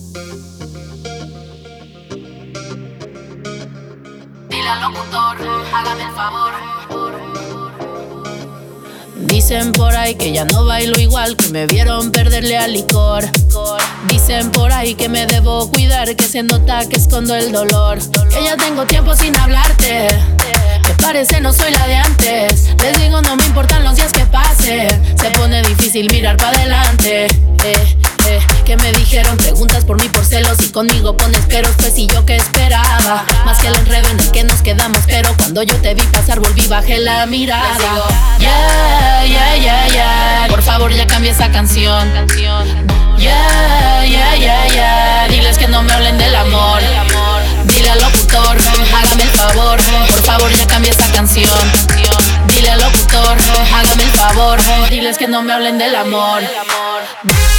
Dile al locutor, hágame el favor. Dicen por ahí que ya no bailo igual, que me vieron perderle al licor. Dicen por ahí que me debo cuidar, que se nota que escondo el dolor. Que ya tengo tiempo sin hablarte, que parece no soy la de antes. Les digo no me importan los días que pasen, se pone difícil mirar para adelante. Que me dijeron preguntas por mí por celos y conmigo pones peros, pues y yo que esperaba más que el enredo en el que nos quedamos, pero cuando yo te vi pasar volví bajé la mirada. Yeah, yeah, yeah, yeah, por favor ya cambia esa canción. Yeah, yeah, yeah, yeah, diles que no me hablen del amor. Dile al locutor, hágame el favor, por favor ya cambia esa canción. Dile al locutor, hágame el favor, diles que no me hablen del amor.